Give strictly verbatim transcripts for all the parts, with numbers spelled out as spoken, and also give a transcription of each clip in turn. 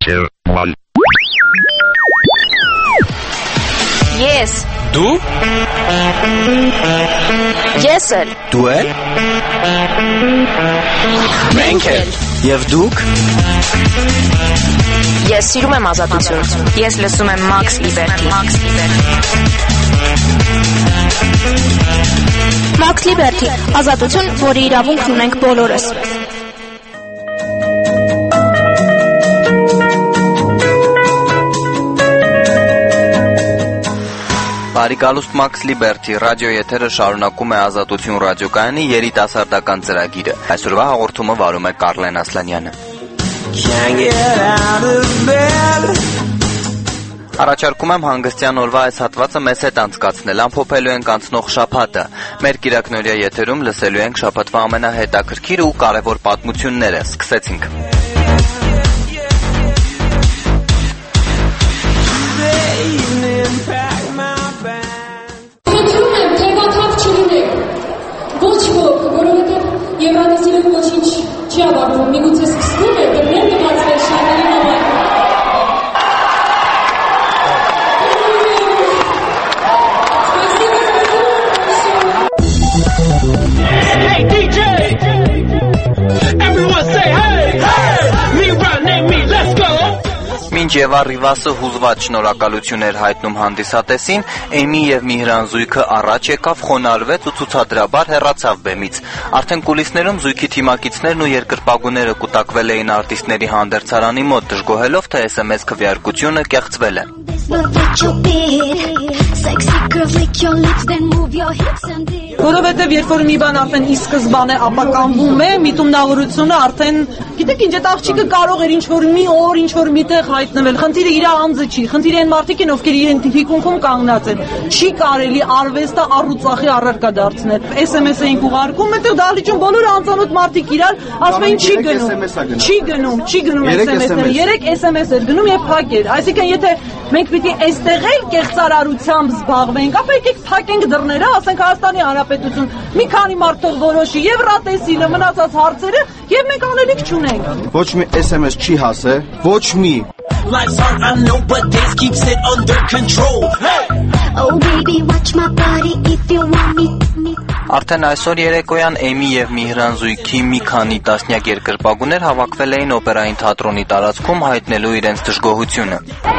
two, one. Yes. Դու? Ես էլ։ Դու էլ? Մենք էլ։ Եվ դուք? Ես սիրում եմ ազատություն։ Ես լսում եմ Max Liberty։ Max Liberty։ Max Liberty, ազատություն, որի իրավունքն ունենք բոլորս։ Բարիկալուստ Max Liberty ռադիո եթերը շարունակում է ազատություն ռադիոկայանի երիտասարդական ծրագիրը։ Այսօրվա հաղորդումը վարում է Կարլեն Ասլանյանը։ Առաջարկում եմ հանգստյան օրվա այս հատվածը մեզ հետ անցկացնել, ամփոփելու ենք անցնող շաբաթը։ Մեր կիրակնօրյա եթերում լսելու ենք շաբաթվա ամենահետաքրքիր ու կարևոր պատմությունները։ Սկսեցինք։ Եվրատեսիլը ոչինչ չի ավարտվում, միգուցե սկսվում է, դրներ կբացվել շատերի համար։ Hey D J! Everyone say hey! Hey! Me run, name me, let's go! Մինչ Եվա Ռիվասը հուզված շնորհակալություն էր հայտնում հանդիսատեսին, Էմի եւ Միհրան զույգը առաջ եկավ, խոնարհվեց ու ցուցադրաբար հեռացավ բեմից։ Արդեն կուլիսներում զույգի թիմակիցներն ու երկրպագուները կուտակվել էին արտիստների հանդերձարանի մոտ, դժգոհելով, թե էս էմ էս քվեարկությունը կեղծվել է։ Որովհետև երբ որ մի բան արդեն ի սկզբանե ապականվում է, միտումնավորությունը արդեն, գիտեք ինչ, այդ աղջիկը կարող էր ինչ-որ մի օր, ինչ-որ միտեղ հայտնվել, խնդիրը իր անձը չի, խնդիրը այն մարդիկ են, ովքեր իրեն թիկունքում կանգնած են, չի կարելի արվեստը առուծախի առարկա դարձնել, էս էմ էս էինք ուղարկում, այդտեղ դահլիճում բոլորը անծանոթ մարդիկ իրար, ասում էին չի գնում, չի գնում, չի գնում էս էմ էս-ները, երեք էս էմ էս էր գնում եւ փակ էր, այսինքն եթե մենք պիտի այստեղ էլ կեղծարարությամբ զբաղվենք, ապա եկեք փակենք դռները, ասենք Հայաստանի Հանրապետություն, մի քանի մարդ թող որոշի Եվրատեսիլը, մնացած հարցերը եւ մենք անելիք չունենք։ Ոչ մի էս էմ էս չի հասե, ոչ մի։ Life's hard, I know, but this keeps it under control. Hey! Oh baby, watch my body if you want me. Արդեն այսօր երեկոյան Էմի եւ Միհրան զույգի մի քանի տասնյակ երկրպագուներ հավաքվել էին օպերային թատրոնի տարածքում հայտնելու իրենց դժգոհությունը։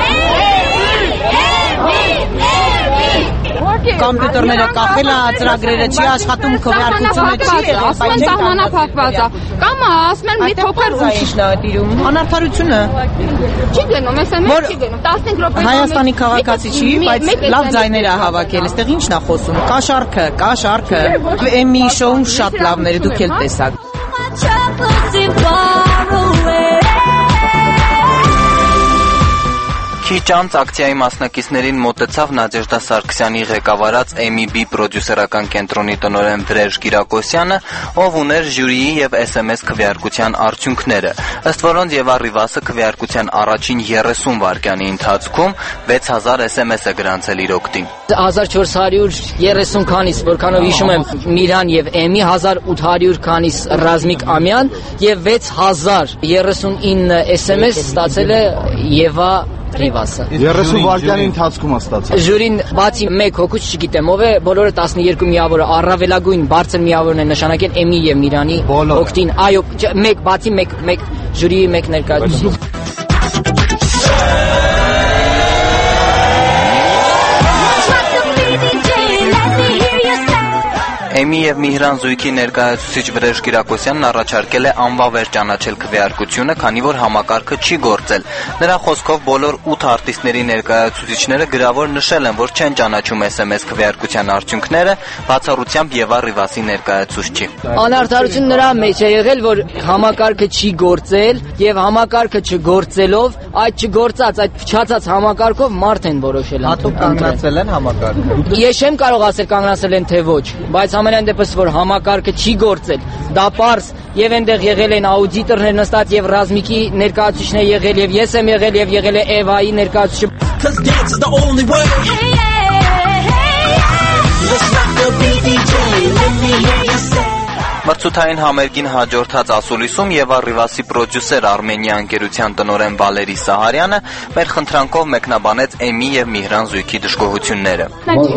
Կոմպյուտերները կախել է, ծրագրերը չի աշխատում, քվեարկությունը չի եղել, ասում են սահմանափակված է։ Կամ ասում են մի փոքր ուշ է տիրում, անարդարությունը։ Չի գնում, էս էմ էս չի գնում, տասնհինգ րոպե։ Հայաստանի քաղաքացի չի, բայց լավ ձայներ է հավաքել, այստեղ ի՞նչն է խոսում։ Կա շարքը, կա շարքը։ Էմի շոուն շատ լավն էր, դուք էլ տեսաք։ Քիչ անց ակցիայի մասնակիցներին մոտեցավ Նադեժդա Սարգսյանի ղեկավարած Էմի Բի պրոդյուսերական կենտրոնի տնօրեն Վրեժ Կիրակոսյանը, ով ուներ ժյուրիի եւ էս էմ էս քվեարկության արդյունքները, ըստ որոնց Եվա Ռիվասը քվեարկության առաջին երեսուն վայրկյանի ընթացքում վեց հազար էս էմ էս է գրանցել իր օգտին։ հազար չորս հարյուր երեսուն քանիս, որքանով հիշում եմ Միրան եւ Էմի, հազար ութ հարյուր քանիս Ռազմիկ Ամյան եւ վեց հազար երեսունինը էս էմ էս ստացել է Եվա Ռիվասը։ երեսուն վայրկյանի ընթացքում է ստացել։ Ժյուրին բացի մեկ հոգուց չգիտեմ ով է, բոլորը տասնյոթ միավորը առավելագույն բարձր միավորն է նշանակել Էմի եւ Միրանի օգտին։ Այո, մեկ բացի մեկ մեկ ժյուրիի մեկ ներկայացուցիչ։ Էմի եւ Միհրան զույգի ներկայացուցիչ Վրեժ Կիրակոսյանն առաջարկել է անվավեր ճանաչել քվեարկությունը, քանի որ համակարգը չի գործել։ Նրա խոսքով բոլոր ութ արտիստների ներկայացուցիչները գրավոր նշել են, որ չեն ճանաչում էս էմ էս քվեարկության արդյունքները, բացառությամբ Եվա Ռիվասի ներկայացուցչի։ Անարդարություն նրա մեջ է եղել, որ համակարգը չի գործել եւ համակարգը չգործելով, այդ չգործած, այդ փչացած համակարգով մարդ են որոշել։ Հատուկ կանգնացել են համակարգը։ Ես չեմ կարող ասել կանգնացել են թե ոչ, բայց ամենայն դեպս որ համակարգը չի գործել, դա պարզ եւ այնտեղ եղել են աուդիտորներ նստած եւ Ռազմիկի ներկայացուցիչներ եղել եւ ես եմ եղել եւ եղել է Էվայի ներկայացուցիչ։ Մրցութային համերգին հաջորդած ասուլիսում Եվա Ռիվասի պրոդյուսեր Արմենիա ընկերության տնօրեն Վալերի Սահարյանը մեր խնդրանքով մեկնաբանեց Էմի եւ Միհրան զույգի դժգոհությունները։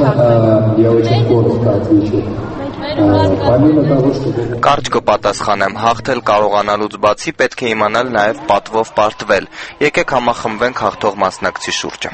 Կարճ կպատասխանեմ, հաղթել կարողանալուց բացի պետք է իմանալ նաև պատվով պարտվել։ Եկեք համախմբվենք հաղթող մասնակցի շուրջը։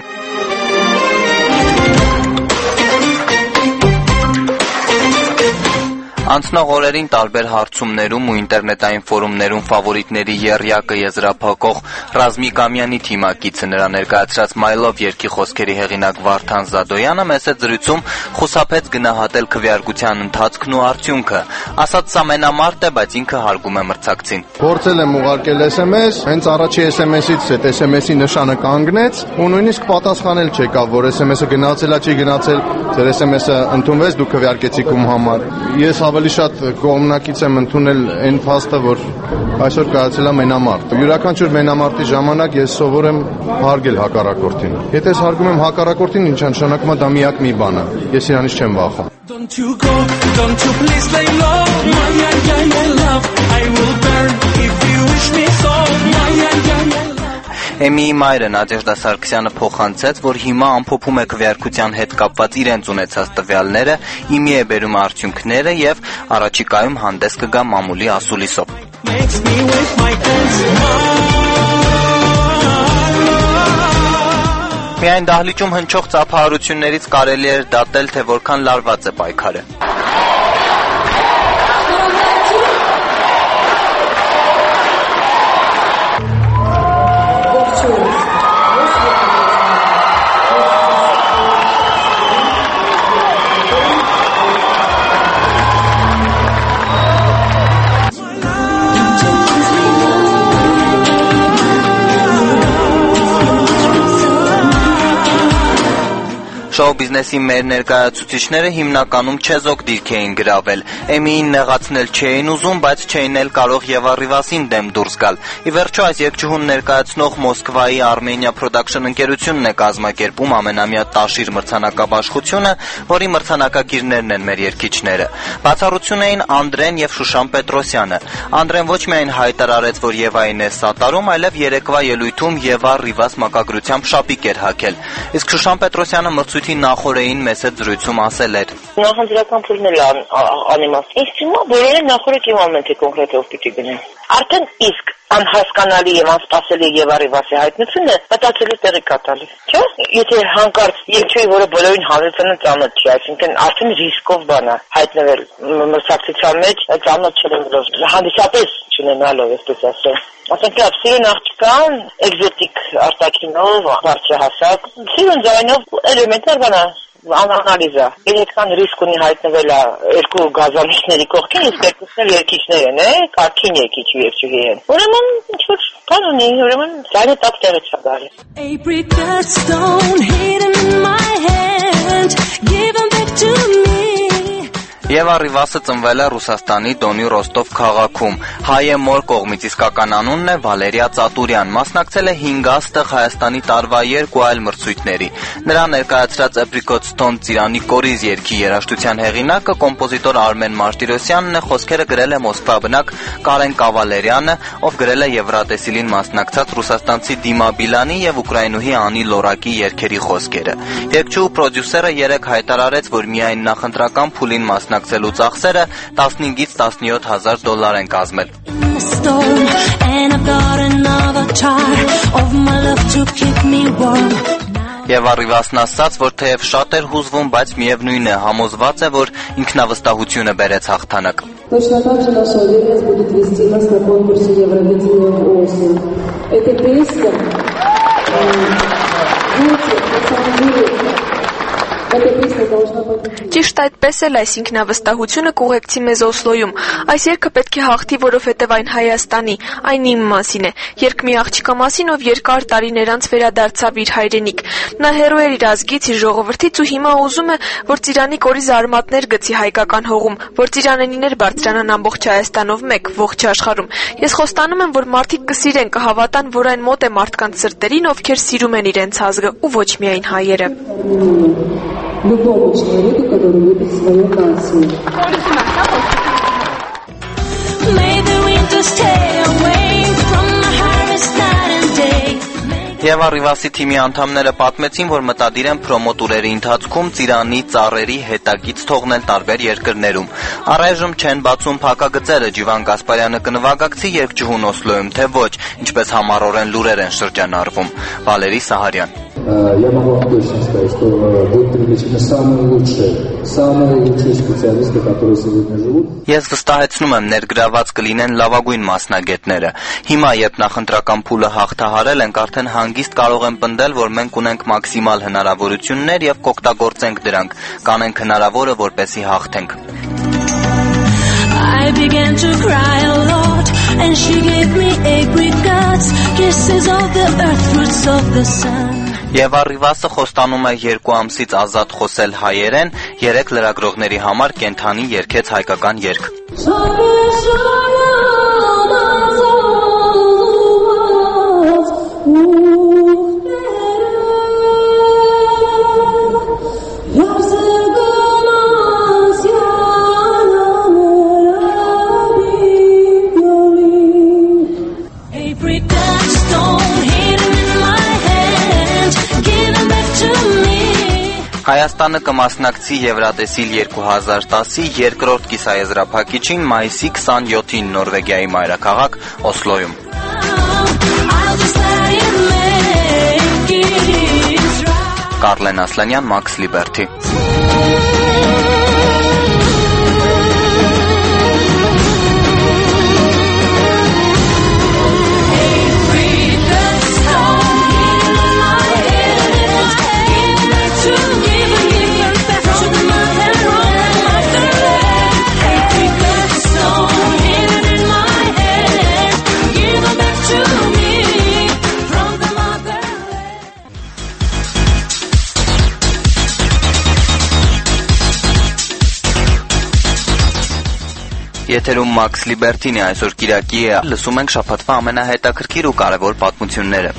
Անցնող օրերին տարբեր հարցումներում ու ինտերնետային ֆորումներում ֆավորիտների եռյակը եզրափակող Ռազմիկ Ամյանի թիմակիցը նրա ներկայացրած «Մայլով» երգի խոսքերի հեղինակ Վարդան Զադոյանը մեծ զրույցում խուսափեց գնահատել քվեարկության ընթացքն ու արդյունքը։ Ասաց սա մենամարտ է, բայց ինքը հարգում է մրցակցին։ Փորձել եմ ուղարկել էս էմ էս, հենց առաջի էս էմ էսից այդ էս էմ էսի նշանը կանգնեց ու նույնիսկ պատասխանել չեկավ, որ էս էմ էսը գնացել է, չի գնացել, ձեր էս էմ էսը ընդունվեց, դուք քվեարկեցիք ում համար։ Ես ավելի շատ կողմնակից եմ ընդունել այն փաստը, որ այսօր կայացել է մենամարտ։ Յուրաքանչյուր մենամարտի ժամանակ ես սովոր եմ հարգել հակառակորդին։ Եթե ես հարգում եմ հակառակորդին, ինչ նշանակում է դա միակ մի բան է։ Ես իրանից չեմ վախում։ Don't you go, don't you please lay low, my, my, my love, I will burn if you wish me so, my, my, my love. Էմիի մայրը Նադեժդա Սարգսյանը փոխանցեց, որ հիմա ամփոփում է քվեարկության հետ կապված իրենց ունեցած տվյալները, իմի է բերում արդյունքները եւ առաջիկայում հանդես կգա մամուլի ասուլիսով։ Միայն դահլիճում հնչող ծափահարություններից կարելի էր դատել, թե որքան լարված է պայքարը։ Շոու բիզնեսի մեր ներկայացուցիչները հիմնականում չեզոք դիրք էին գրավել։ Էմիին նեղացնել չէին ուզում, բայց չէին էլ կարող Եվա Ռիվասին դեմ դուրս գալ։ Ի վերջո այս երգչուհուն ներկայացնող Մոսկվայի Armenia Production ընկերությունն է կազմակերպում ամենամյա Տաշիր մրցանակաբաշխությունը, որի մրցանակակիրներն են մեր երգիչները։ Բացառություն էին Անդրեն եւ Շուշան Պետրոսյանը։ Անդրեն ոչ միայն հայտարարեց, որ Եվային է սատարում, այլև երեկվա ելույթում Եվա Ռիվաս մակագրությամբ շապիկ էր հագել։ Իսկ Շուշան Պետրոսյանը մրցույթի նախորդին մեծ զրույցում ասել էր. Նախընտրական փուլն էլ անիմաստ։ Ինձ թվում է, բոլորը նախորդ իմանում են, թե կոնկրետ ով պիտի գնեն։ Արդեն իսկ անհասկանալի եւ անսպասելի Եվա Ռիվասի հայտնությունը մտածելու տեղի կտալի, չէ՞։ Եթե հանկարծ երկչուի, որը բոլորին հանրությանը ծանոթ չի, այսինքն արդեն ռիսկով բան է հայտնվել մրցակցության մեջ, ծանոթ չլինելով, հանդիսապես չունենալով, այսպես ասեմ։ Ասենք լավ, սիրուն աղջկան, էկզոտիկ արտաքինով, բարձրահասակ, սիրուն ձայնով էլեմենտար բան է, անանալիզա։ Երեքան ռիսկ ունի հայտնվել է երկու գազանիշների կողքին, իսկ երկուսն էլ երգիչներ են, է, կարգին երգիչ ու երգչուհի են։ Ուրեմն ինչ-որ բան ունի, ուրեմն ձայնը տակ տեղից է գալի։ A brick stone hidden in my hand, given back to me. Եվա Ռիվասը ծնվել է Ռուսաստանի Դոնի Ռոստով քաղաքում։ Հայ մոր կողմից իսկական անունն է Վալերիա Ծատուրյան, մասնակցել է հինգաստեղ Հայաստանի տարվա երկու այլ մրցույթների։ Նրա ներկայացրած Apricot Stone ծիրանի կորիզ երգի երաժշտության հեղինակը կոմպոզիտոր Արմեն Մարտիրոսյանն է, խոսքերը գրել է Մոսկվա բնակ Կարեն Կավալերյանը, ով գրել է Եվրատեսիլին մասնակցած ռուսաստանցի Դիմա Բիլանի եւ ուկրաինուհի Անի Լորակի երգերի խոսքերը։ Երգչու պրոդյուսերը երեք հայտարարեց, որ միայն նախընտրական փուլին մասնակցելու ծախսերը տասնհինգից տասնյոթ հազար դոլար են կազմել։ Եվա Ռիվասն ասաց, որ թեև շատ էր հուզվում, բայց միևնույն է, համոզված է, որ ինքնավստահությունը բերեց հաղթանակ։ Точно так же наша уверенность будет вести нас на конкурсе Евровидения в осень. Эта песня, знаете, на самом деле, эта песня должна победить. Ճիշտ այդպես էլ այս ինքնավստահությունը կուղեկցի մեզ Օսլոյում։ Այս երգը պետք է հաղթի, որովհետև այն Հայաստանի, այն իմ մասին է։ Երգ մի աղջկա մասին, ով երկար տարիներ անց վերադարձավ իր հայրենիք։ Նա հերո էր իր ազգից, իր ժողովրդից ու հիմա ուզում է, որ Ծիրանի կորիզ արմատներ գցի հայկական հողում, որ ծիրանենիներ բարձրանան ամբողջ Հայաստանով մեկ, ողջ աշխարհում։ Ես խոստանում եմ, որ մարդիկ կսիրեն, կհավատան, որ այն մոտ է մարդկանց սրտերին, ովքեր սիրում են իրենց ազգը ու ոչ միայն հայերը։ Любому человеку, который любит свою нацию. Եվ Arrivas-ի թիմի անդամները պատմեցին, որ մտադիր են պրոմոտուրերի ընթացքում ծիրանի ծառերի հետագից թողնել տարբեր երկրներում։ Առայժմ չեն բացում փակագծերը, Ջիվան Գասպարյանը կնվագակցի երկչուհուն Օսլոյում, թե ոչ, ինչպես համառորեն լուրեր են շրջանառվում։ Վալերի Սահարյան։ Я могу вам точно сказать, что будут привлечены самые лучшие, самые лучшие специалисты, которые сегодня живут. Ես վստահեցնում եմ, ներգրաված կլինեն լավագույն մասնագետները։ Հիմա, երբ նախընտրական փուլը հաղթահարել ենք, արդեն հանգիստ կարող եմ պնդել, որ մենք ունենք մաքսիմալ հնարավորություններ եւ կօգտագործենք դրանք, կանենք հնարավորը, որպեսզի հաղթենք։ I began to cry a lot, and she gave me apricots, kisses of the earth, fruits of the sun. Եվ Arrivas-ը խոստանում է երկու ամսից ազատ խոսել հայերեն, երեք լրագրողների համար կենթանի երգեց հայկական երգ։ Հայաստանը կմասնակցի Եվրատեսիլ երկու հազար տասի երկրորդ կիսաեզրափակիչին մայիսի քսանյոթին Նորվեգիայի մայրաքաղաք Օսլոյում։ Կարլեն Ասլանյան, Max Liberty։ Եթերում Max Liberty-ն է, այսօր Կիրակի է, լսում ենք շաբաթվա ամենահետաքրքիր ու կարևոր պատմությունները։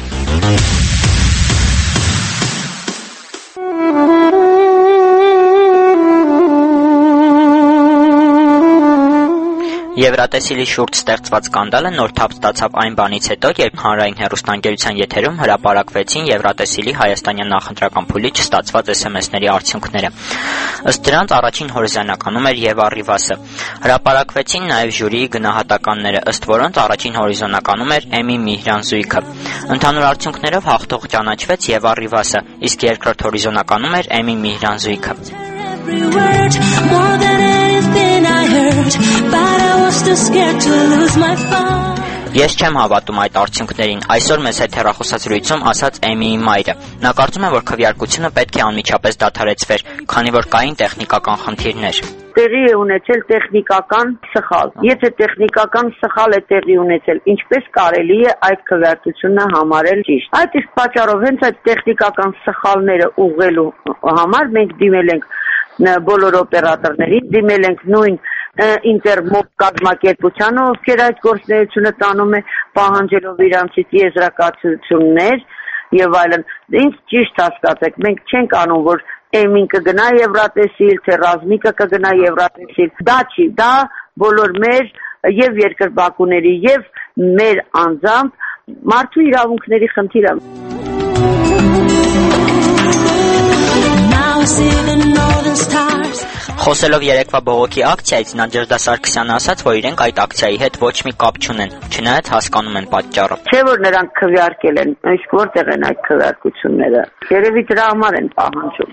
Եվրատեսիլի շուրջ ստեղծված սկանդալը նոր թափ ստացավ այն բանից հետո, երբ հանրային հեռուստաընկերության եթերում հրապարակվեցին Եվրատեսիլի հայաստանյան նախընտրական փուլի չստացված էս էմ էսների արդյունքները։ Ըստ դրանց առաջին հորիզոնականում էր եւ Arrivas-ը։ Հրապարակվեցին նաեւ ժյուրիի գնահատականները, ըստ որոնց առաջին հորիզոնականում էր Էմի Միհրան զույգը։ Ընդհանուր արդյունքներով հաղթող ճանաչվեց եւ Arrivas-ը, իսկ երկրորդ հորիզոնականում էր Էմի Միհրան զույգը։ Every word, more than anything I heard, but I was too scared to lose my phone. Ես չեմ հավատում այդ արդյունքներին, այսօր մեզ հետ հեռախոսազրույցում ասաց Էմիի մայրը։ Նա կարծում է, որ քվեարկությունը պետք է անմիջապես դադարեցվեր, քանի որ կային տեխնիկական խնդիրներ։ Տեղի է ունեցել տեխնիկական սխալ։ Եթե տեխնիկական սխալ է տեղի ունեցել, ինչպես կարելի է այդ քվեարկությունը համարել ճիշտ։ Այդ իսկ պատճառով հենց այդ տեխնիկական սխալները ուղղելու համար մենք դիմել ենք բոլոր օպերատորներին, դիմել ենք նույն ինտերմոբ կազմակերպությանը, ովքեր այդ գործունեությունը տանում է, պահանջելով իրանցից եզրակացություններ եւ այլն։ Ինձ ճիշտ հասկացեք, մենք չենք անում, որ Էմին կգնա Եվրատեսիլ, թե Ռազմիկը կգնա Եվրատեսիլ։ Դա չի, դա բոլոր մեր եւ երկրպագուների եւ մեր անձամբ մարդու իրավունքների խնդիր է։ Խոսելով երեկվա բողոքի ակցիայից, Նադեժդա Սարգսյանը ասաց, որ իրենք այդ ակցիայի հետ ոչ մի կապ չունեն, չնայած հասկանում են պատճառը։ Չէ՞ որ նրանք քվեարկել են, իսկ որտեղ են այդ քվեարկությունները։ Երևի դրա համար են պահանջում։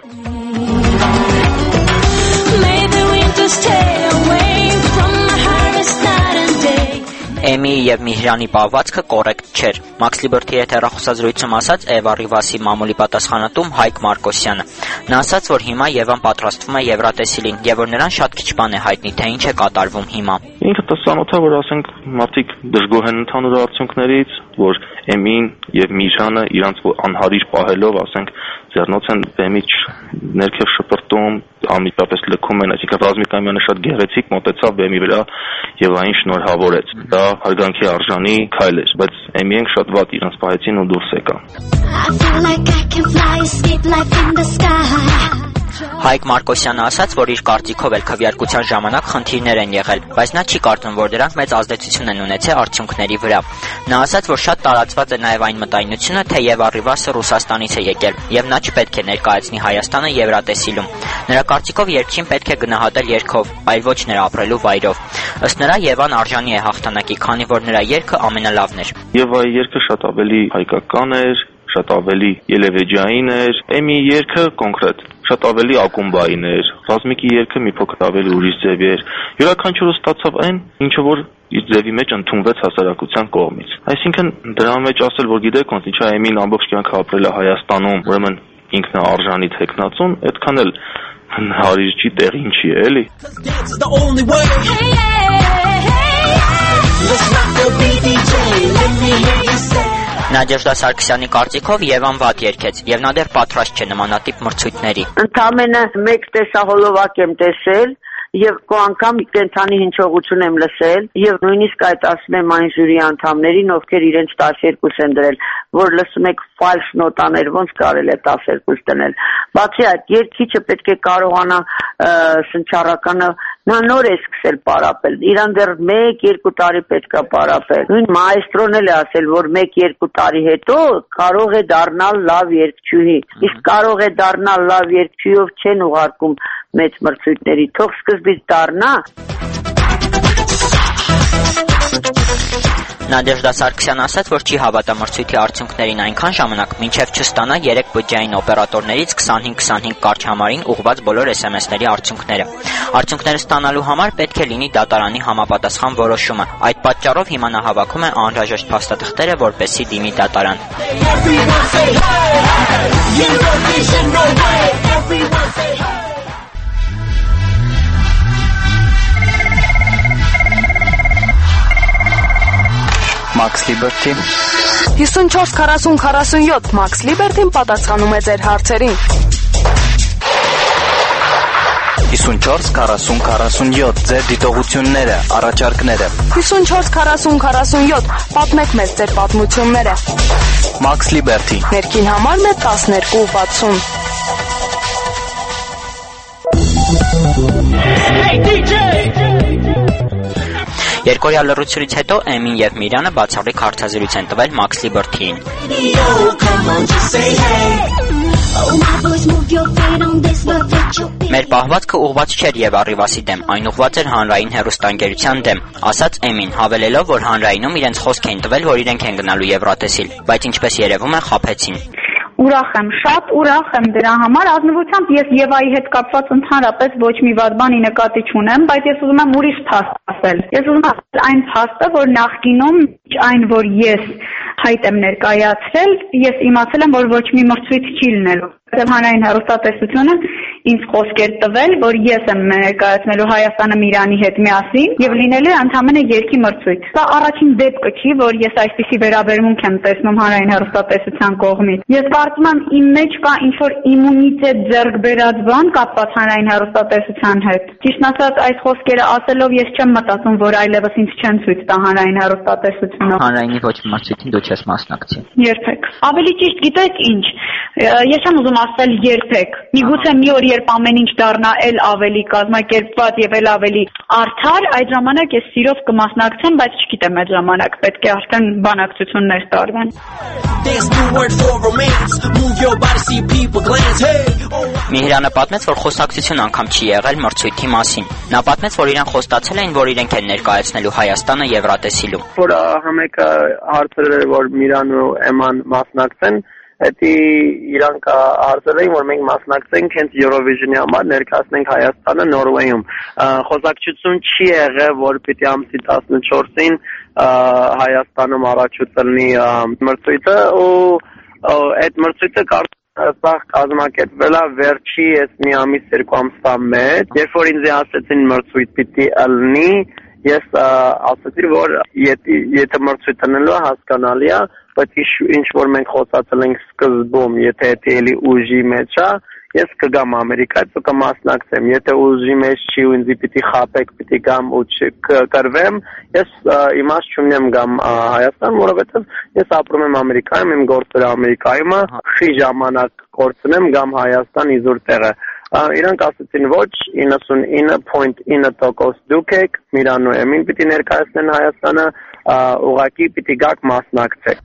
Էմիի եւ Միհրանի պահվածքը կոռեկտ չէր։ Max Liberty-ի հետ հեռախոսազրույցում ասաց Էվ Arrivas-ի մամուլի պատասխանատուն Հայկ Մարկոսյանը։ Նա ասաց, որ հիմա Եվան պատրաստվում է Եվրատեսիլին եւ որ նրան շատ քիչ բան է հայտնի, թե ինչ է կատարվում հիմա։ Ինքը տեսանոթ է, որ ասենք մարդիկ դժգոհ են ընդհանուր արդյունքներից, որ Էմին եւ Միհրանը իրանց անհարիր պահելով, ասենք ձեռնոց են բեմից ներքև շպրտում, անմիջապես լքում են, այսինքն Ռազմիկ Ամյանը շատ գեղեցիկ մոտեցավ բեմի վրա եւ այն շնորհավորեց։ Դա հարգանքի արժանի քայլ էր, բայց Էմիեն շատ վատ իրանց պահեցին ու դուրս եկան։ Հայկ Մարկոսյանը ասաց, որ իր կարծիքով էլ քվեարկության ժամանակ խնդիրներ են եղել, բայց նա չի կարծում, որ դրանք մեծ ազդեցություն են ունեցել արդյունքների վրա։ Նա ասաց, որ շատ տարածված է նաև այն մտայնությունը, թե եւ Առիվասը Ռուսաստանից է եկել, եւ նա չպետք է ներկայացնի Հայաստանը Եվրատեսիլում։ Նրա կարծիքով երգչին պետք է գնահատել երգով, այլ ոչ նրա ապրելու վայրով։ Ըստ նրա Եվան արժանի է հաղթանակի, քանի որ նրա երգը ամենալավն էր։ Եվ այ երգը շատ ավելի հայկական էր, շատ ավելի ելևեջային էր, Էմի երգը կոնկրետ շատ ավելի ակումբային էր, Ռազմիկի երգը մի փոքր ավելի ուրիշ ձևի էր։ Յուրաքանչյուրը ստացավ այն, ինչը որ իր ձևի մեջ ընդունվեց հասարակության կողմից։ Այսինքն դրա մեջ ասել, որ գիտեք, ոնց ինչա Էմին ամբողջ կյանքը ապրել է Հայաստանում, ուրեմն ինքն է արժանի թեկնածուն, այդքան էլ հարիր չի, տեղին չի, էլի։ Նադեժդա Սարգսյանի կարծիքով Եվան վատ երգեց, եւ նա դեռ պատրաստ չէ նմանատիպ մրցույթների։ Ընդամենը մեկ տեսահոլովակ եմ տեսել եւ կո անգամ կենթանի հնչողություն եմ լսել եւ նույնիսկ այդ ասում եմ այն ժյուրի անդամներին, ովքեր իրենց տասներկու են դրել, որ լսում եք ֆալշ նոտաներ, ոնց կարելի է տասներկու դնել։ Բացի այդ, երգիչը պետք է կարողանա սնչառականը նա նոր է սկսել պարապել, իրան դեռ մեկ-երկու տարի պետք է պարապել։ Նույն մայստրոն էլ է ասել, որ մեկ-երկու տարի հետո կարող է դառնալ լավ երգչուհի։ Իսկ կարող է դառնալ լավ երգչուհիով չեն ուղարկում մեծ մրցույթների, թող սկզբից դառնա։ Նադեժդա Սարգսյանը ասաց, որ չի հավատա մրցույթի արդյունքներին այնքան ժամանակ, մինչև չստանա երեք բջջային օպերատորներից քսանհինգ քսանհինգ կարգ համարին ուղղված բոլոր էս էմ էսների արդյունքները։ Արդյունքները ստանալու համար պետք է լինի դատարանի համապատասխան որոշումը։ Այդ պատճառով հիմա նա հավաքում է անհրաժեշտ փաստաթղթերը, որպեսզի դիմի դատարան։ Max Liberty հիսունչորս քառասուն քառասունյոթ Max Liberty-ն պատասխանում է ձեր հարցերին։ հիսունչորս քառասուն քառասունյոթ ձեր դիտողությունները, առաջարկները։ հիսունչորս քառասուն քառասունյոթ պատմեք մեզ ձեր պատմությունները։ Max Liberty Ներքին համարն է տասներկու վաթսուն։ Hey D J Երկորյա լռությունից հետո Էմին եւ Միրյանը բացառիկ հարցազրույց են տվել Max Liberty-ին։ Մեր պահվածքը ուղղված չէր եւ Առիվասի դեմ, այն ուղղված էր հանրային հեռուստաընկերության դեմ, ասաց Էմին, հավելելով, որ հանրայինում իրենց խոսք էին տվել, որ իրենք են գնալու Եվրատեսիլ, բայց ինչպես երևում է, խաբեցին։ Ուրախ եմ, շատ ուրախ եմ դրա համար, ազնվությամբ ես Եվայի հետ կապված ընդհանրապես ոչ մի վատ բանի նկատի չունեմ, բայց ես ուզում եմ ուրիշ փաստ ասել։ Ես ուզում եմ ասել այն փաստը, որ նախկինում այն, որ ես հայտ եմ ներկայացրել, ես իմացել եմ, որ ոչ մի մրցույթ չի լինելու։ Հանրային հեռուստատեսությունը ինձ խոսք էր տվել, որ ես եմ ներկայացնելու Հայաստանը Միրանի հետ միասին եւ լինելու է ընդամենը երկի մրցույթ։ Սա առաջին դեպքը չի, որ ես այսպիսի վերաբերմունք եմ տեսնում հանրային հեռուստատեսության կողմից։ Ես կարծում եմ իմ մեջ կա ինչ-որ իմունիտետ ձեռք բերած բան կապված հանրային հեռուստատեսության հետ։ Ճիշտն ասած, այս խոսքերը ասելով ես չեմ մտածում, որ այլևս ինձ չեն ցույց տա հանրային հեռուստատեսությունը։ Հանրայինի ոչ մի մրցույթին դու չես մասնակցի։ Երբեք։ Ավելի ճիշտ գիտեք ինչ, ես եմ ուզում ասել երբեք։ Միգուցե մի օր երբ ամեն ինչ դառնա էլ ավելի կազմակերպված եւ էլ ավելի արդար, այդ ժամանակ ես սիրով կմասնակցեմ, բայց չգիտեմ այդ ժամանակ պետք է արդեն բանակցություններ տարվեն։ Միհրանը պատմեց, որ խոսակցություն անգամ չի եղել մրցույթի մասին։ Նա պատմեց, որ իրեն խոստացել էին, որ իրենք են ներկայացնելու Հայաստանը Եվրատեսիլում։ Որ համեկը հարցրել էր, որ Միրան ու Էման մասնակցեն, Էդի իրանք հարցել էին, որ մենք մասնակցենք հենց Eurovision-ի համար ներկայացնենք Հայաստանը Նորվեյում։ Խոսակցություն չի եղել, որ պիտի ամսի տասնչորսին Հայաստանում առաջուծելնի մրցույթը ու այդ մրցույթը սա կազմակերպվել է վերջի այս մի ամիս երկու ամսվա մեջ, երբ որ ինձ ասեցին մրցույթ պիտի ելնի, ես ասացի, որ եթե մրցույթ ելնելու է հասկանալի է, բայց ինչ որ մենք խոսացել ենք սկզբում, եթե դա էլի ուժի մեջ է, ես կգամ Ամերիկայից ու կմասնակցեմ, եթե ուժի մեջ չի ու ինձ պիտի խաբեք, պիտի գամ ու կկրվեմ, ես իմաստ չունեմ գամ Հայաստան, որովհետև ես ապրում եմ Ամերիկայում, իմ գործերը Ամերիկայում է, խի ժամանակ կորցնեմ գամ Հայաստան իզուր տեղը։ Իրանք ասացին ոչ, իննսունինը փոյնտ ինը տոկոս դուք եք, Միրանն ու Էմին պիտի ներկայացնեն Հայաստանը, ուղղակի պիտի գաք մասնակցեք։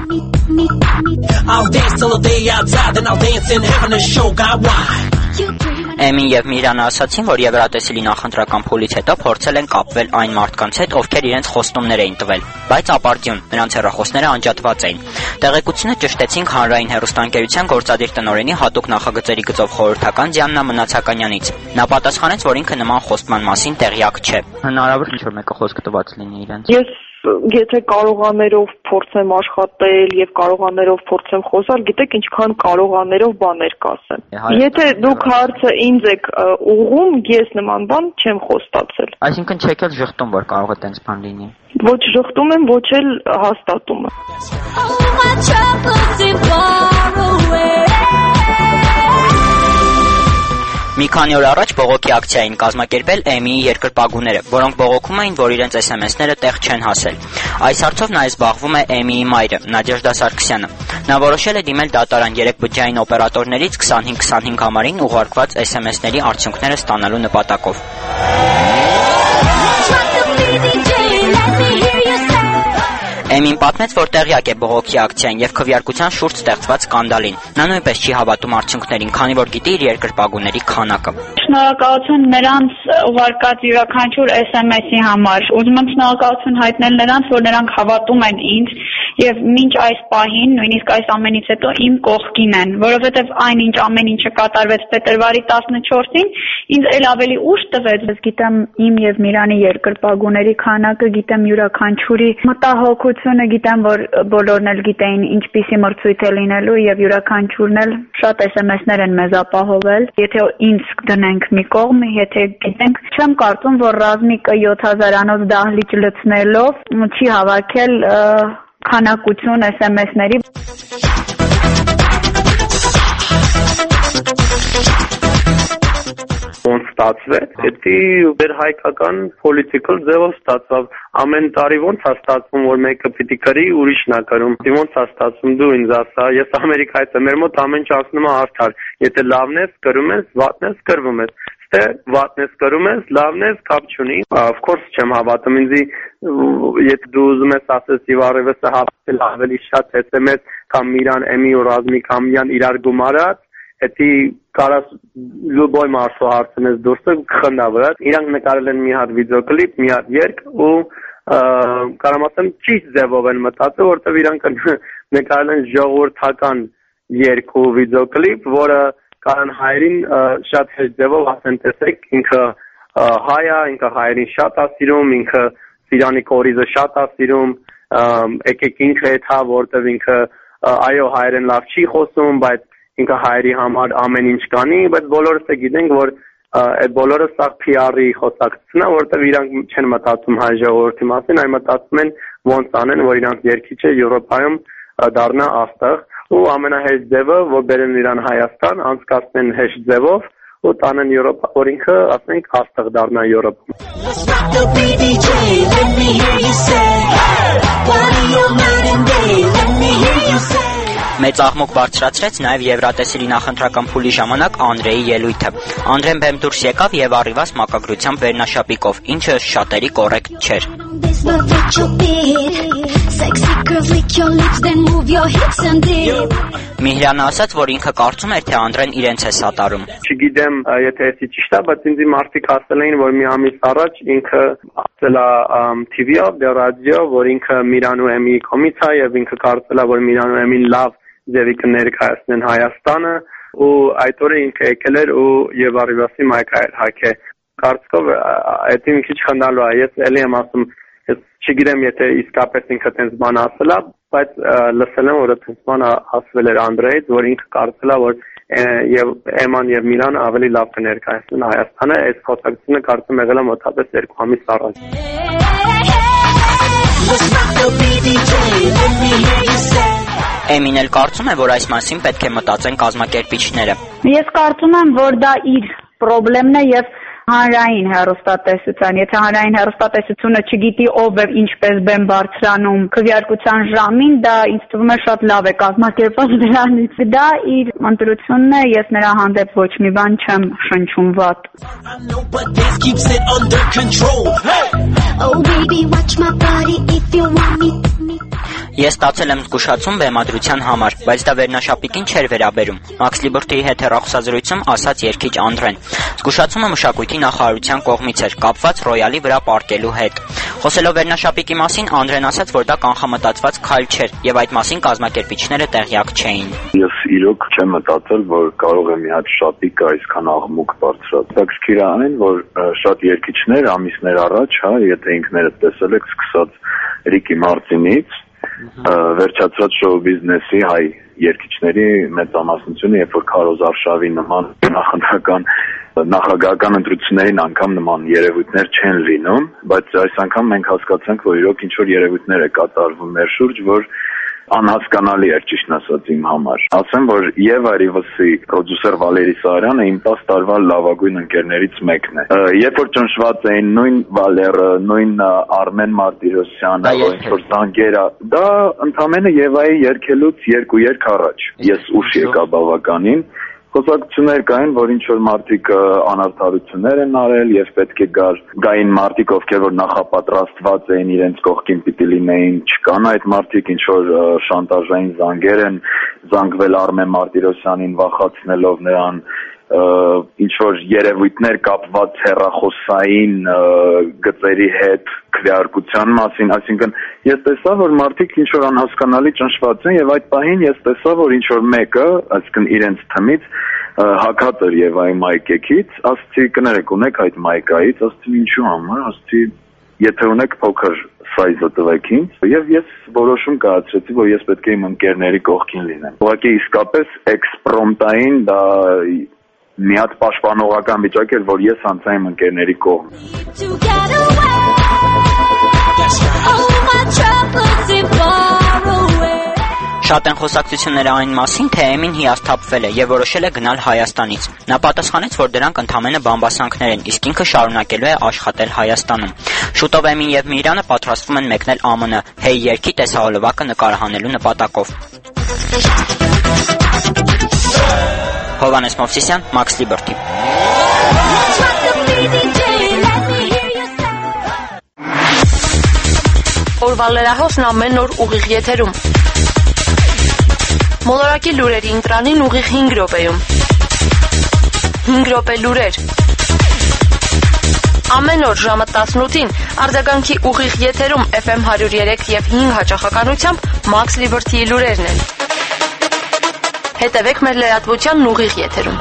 I'll dance till the day I die, then I'll dance in heaven and show God why. Էմին եւ Միրանը ասացին, որ Եվրատեսիլի նախընտրական փուլից հետո փորձել են կապվել այն մարդկանց հետ, ովքեր իրենց խոստումներ էին տվել, բայց ապարդյուն, նրանց հեռախոսները անջատված էին։ Տեղեկությունը ճշտեցինք հանրային հեռուստաընկերության գործադիր տնօրենի հատուկ նախագծերի գծով խորհրդական Դիանա Մնացականյանից։ Նա պատասխանեց, որ ինքը նման խոստման մասին տեղյակ չէ։ Հնարավոր ինչ որ մեկը խոսքը տված լինի իրենց։ Ես եթե կարողաներով փորձեմ աշխատել եւ կարողաներով փորձեմ խոսալ, գիտեք ինչքան կարողաներով բաներ կասեմ։ Եթե դուք հարցը ինձ եք ուղղում, ես նման բան չեմ խոստացել։ Այսինքն չեք էլ ժխտում, որ կարող է տենց բան լինի։ Ոչ ժխտում եմ, ոչ էլ հաստատում եմ։ Մի քանի օր առաջ բողոքի ակցիա էին կազմակերպել Էմիի երկրպագուները, որոնք բողոքում էին, որ իրենց էս էմ էսները տեղ չեն հասել։ Այս հարցով նաև զբաղվում է Էմիի մայրը, Նադեժդա Սարգսյանը։ Նա որոշել է դիմել դատարան երեք բջջային օպերատորներից քսանհինգ քսանհինգ համարին ուղարկված էս էմ էսների արդյունքները ստանալու նպատակով։ Էմին պատմեց, որ տեղյակ է բողոքի ակցիային եւ քվեարկության շուրջ ստեղծված սկանդալին։ Նա նույնպես չի հավատում արդյունքներին, քանի որ գիտի իր երկրպագուների քանակը։ Շնորհակալություն նրանց ուղարկած յուրաքանչյուր էս էմ էսի համար։ Ուզում եմ շնորհակալություն հայտնել նրանց, որ նրանք հավատում են ինձ եւ մինչ այս պահին, նույնիսկ այս ամենից հետո իմ կողքին են, որովհետեւ այնինչ ամեն ինչը կատարվեց փետրվարի տասնչորսին, ինձ էլ ավելի ուշ տվեց։ Ես գիտեմ իմ եւ Միրանի երկրպագուների քանակը, գիտեմ յուրաքանչյուրի մտահոգությունը, գիտեմ, որ բոլորն էլ գիտեին ինչպիսի մրցույթ է լինելու եւ յուրաքանչյուրն էլ շատ էս էմ էսներ են մեզ ապահովել։ Եթե ինձ դնենք մի կողմ, եթե գիտենք, չեմ կարծում, որ Ռազմիկը յոթ հազարանոց դահլիճ լցնելով չի հավաքել քանակություն էս էմ էսների։ Ոնց ստացվեց, դա վերհայկական political ձևով ստացավ։ Ամեն տարի ոնց է ստացվում, որ մեկը պիտի կրի, ուրիշն է կրում։ Ոնց է ստացվում, դու ինձ ասա, ես Ամերիկայից եմ, մեր մոտ ամեն ինչ ասնում է արդար։ Եթե լավն ես, կրում ես, վատն ես, կրվում ես։ Թե վատն ես, կրում ես, լավն ես, կապ չունի։ Of course չեմ հավատում ինձ, եթե դու ուզում ես ասես եւ առևս հավատել ավելի շատ էս էմ էս կամ Միրան Էմի ու Ռազմիկ Ամյան իրար գումարած, դա կարաս լուբոյ մարսո հարցնես դուրսը խնդա վրա։ Իրանք նկարել են մի հատ վիդեոկլիպ, մի հատ երգ ու կարամ ասեմ ճիշտ ձևով են մտածել, որտեղ իրանք նկարել են ժողովրդական երգ ու վիդեոկլիպ, որը Կարան հայրին շատ հեշտ ձևով ասեն տեսեք, ինքը հայ է, ինքը հայրին շատ է սիրում, ինքը Սիրանի կորիզը շատ է սիրում, եկեք ինքը հետ հա, որտեղ ինքը այո հայրեն լավ չի խոսում, բայց ինքը հայրի համար ամեն ինչ կանի, բայց բոլորս է գիտենք, որ այդ բոլորը սա փի ար-ի խոսակցությունն է, որտեղ իրանք չեն մտածում հայ ժողովրդի մասին, այլ մտածում են ոնց անեն, որ իրանք երկիչը Եվրոպայում դառնա աստղ ու ամենահեշտ ձևը, որ բերեն իրան Հայաստան, անցկացնեն հեշտ ձևով ու տանեն Եվրոպա, որ ինքը, ասենք, աստղ դառնա Եվրոպայում։ Մեծ աղմուկ բարձրացրեց նաև Եվրատեսիլի նախընտրական փուլի ժամանակ Անդրեի ելույթը։ Անդրեն բեմ դուրս եկավ եւ առիվաց մակագրությամբ վերնաշապիկով, ինչը շատերի կոռեկտ չէր։ Միհրանը ասաց, որ ինքը կարծում էր, թե Անդրեն իրենց է սատարում։ Չգիտեմ, եթե էսի ճիշտ է, բայց ինձ մարդիկ ասել էին, որ մի ամիս առաջ ինքը ասել է թի վի-ով, դե ռադիո, որ ինքը Միրան ու Էմիի կողմից է եւ ինքը կարծել է, որ Միրան ու Էմին լավ ձևի կներկայացնեն Հայաստանը ու այդ օրը ինքը եկել էր ու եւ առիվասի մայքայր հակե կարծիքով այդ մի քիչ խնդալու է ես էլի եմ ասում ես չգիտեմ եթե իսկապես ինքը տենց բան ասել է բայց լսել եմ որ տենց բան ասվել էր Անդրեից որ ինքը կարծել է որ եւ Էման եւ Միրան ավելի լավ կներկայացնեն Հայաստանը այս խոսակցությունը կարծում եղել է մոտավորապես երկու ամիս առաջ Էմին էլ կարծում է, որ այս մասին պետք է մտածեն կազմակերպիչները։ Ես կարծում եմ, որ դա իր խնդիրն է եւ հանրային հեռուստատեսության, եթե հանրային հեռուստատեսությունը չգիտի ով է ինչպես բեմ բարձրանում քվեարկության ժամին, դա ինձ թվում է շատ լավ է կազմակերպված դրանից։ Դա իր ընտրությունն է, ես նրա հանդեպ ոչ մի բան չեմ շնչում վատ։ Oh baby, watch my body if you want me. Ես ստացել եմ զգուշացում բեմադրության համար, բայց դա վերնաշապիկին չէր վերաբերում։ Max Liberty-ի հետ հեռախոսազրույցում ասաց երգիչ Անդրեն։ Զգուշացումը մշակույթի նախարարության կողմից էր, կապված ռոյալի վրա պարկելու հետ։ Խոսելով վերնաշապիկի մասին, Անդրեն ասաց, որ դա կանխամտածված քայլ չէր, եւ այդ մասին կազմակերպիչները տեղյակ չէին։ Ես իրոք չեմ մտածել, որ կարող է մի հատ շապիկ այսքան աղմուկ բարձրացնել։ Հետաքրքիր է այն, որ շատ երգիչներ ամիսներ առաջ, հա, եթե ինքներդ տեսել եք, սկսած Ռիկի Մարտինից վերջացած շոու բիզնեսի հայ երգիչների մեծամասնությունը, երբ որ Քարոզ Արշավի նման նախընտրական նախագահական ընտրություններին անգամ նման երևույթներ չեն լինում, բայց այս անգամ մենք հասկացանք, որ իրոք ինչ որ երևույթներ է կատարվում մեր շուրջ, որ անհասկանալի էր ճիշտն ասած իմ համար։ Ասեմ, որ եւ Արիվասի պրոդյուսեր Վալերի Սարյանը իմ տասը տարվա լավագույն ընկերներից մեկն է։ Երբ որ ճնշված էին նույն Վալերը, նույն Արմեն Մարտիրոսյանը, ինչ որ զանգերը, դա ընդամենը Եվայի երգելուց երկու երգ առաջ։ Ես ուշ եկա բավականին։ Խոսակցություններ կային, որ ինչ որ մարդիկ անարդարություններ են արել եւ պետք է գար գային մարդիկ, ովքեր որ նախապատրաստված էին իրենց կողքին պիտի լինեին, չկան այդ մարդիկ, ինչ որ շանտաժային զանգեր են զանգվել Արմեն Մարտիրոսյանին վախացնելով նրան, ինչ որ երևույթներ կապված հեռախոսային գծերի հետ քվեարկության մասին, այսինքն ես տեսա, որ մարդիկ ինչ որ անհասկանալի ճնշված են եւ այդ պահին ես տեսա, որ ինչ որ մեկը, այսինքն իրենց թմից հակած էր Եվայի մայկեքից, ասացի կներեք ունեք այդ մայկայից, ասացի ինչու համար, ասացի եթե ունեք փոքր սայզը տվեք ինձ եւ ես որոշում կայացրեցի, որ ես պետք է իմ ընկերների կողքին լինեմ։ Ուղղակի իսկապես էքսպրոմտային դա մի հատ պաշտպանողական վիճակ էր, որ ես անցա իմ ընկերների կողմ։ Շատ են խոսակցությունները այն մասին, թե Էմին հիասթափվել է եւ որոշել է գնալ Հայաստանից։ Նա պատասխանեց, որ դրանք ընդամենը բամբասանքներ են, իսկ ինքը շարունակելու է աշխատել Հայաստանում։ Շուտով Էմին եւ Միրանը պատրաստվում են մեկնել Ամն Hey երգի տեսահոլովակը նկարահանելու նպատակով։ Հովանես Մովսիսյան, Max Liberty։ Օրվա լրահոսն ամեն օր ուղիղ եթերում։ Մոլորակի լուրերի ընտրանին ուղիղ հինգ րոպեում։ հինգ րոպե լուրեր։ Ամեն օր ժամը տասնութին արձագանքի ուղիղ եթերում F M հարյուր երեք եւ հինգ հաճախականությամբ Max Liberty-ի լուրերն են։ Հետևեք մեր լրատվությանն ուղիղ եթերում։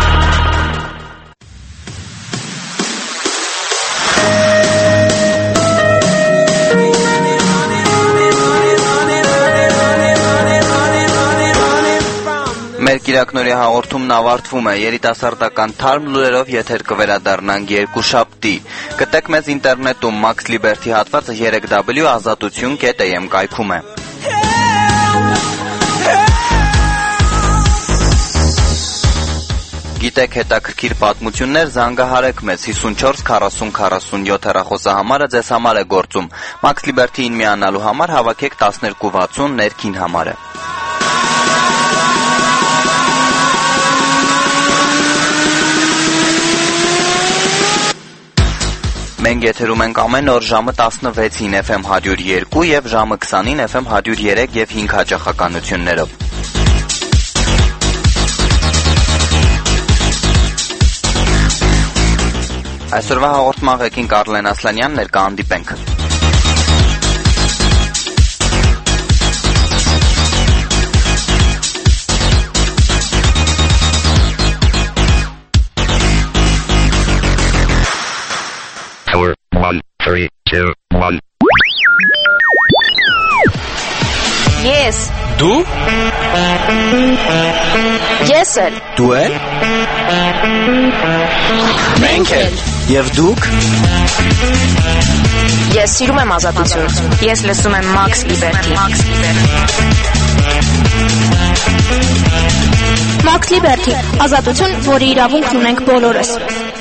Մեր կիրակնորի հաղորդումն ավարտվում է, երիտասարդական թարմ լուրերով եթեր կվերադառնանք երկուշաբթի։ Գտեք մեզ ինտերնետում Max Liberty հատվածը երեք w ազատություն կետ a m կայքում է։ Գիտեք հետաքրքիր պատմություններ, զանգահարեք մեզ հիսունչորս քառասուն քառասունյոթ հեռախոսահամարը ձեզ համար է գործում։ Max Liberty-ին միանալու համար հավաքեք տասներկու վաթսուն ներքին համարը։ Մենք եթերում ենք ամեն օր ժամը տասնվեցին F M հարյուր երկու եւ ժամը քսանին F M հարյուր երեք եւ հինգ հաճախականություններով։ Այսօրվա հաղորդման ղեկին Կարլեն Ասլանյանն էր, կհանդիպենք։ Four, one, three, two, one. Yes. Դու? Ես էլ։ Դու էլ? Մենք էլ։ Եվ դուք? Ես սիրում եմ ազատություն։ Ես լսում եմ Max Liberty։ Max Liberty, ազատություն, որի իրավունքն ունենք բոլորս։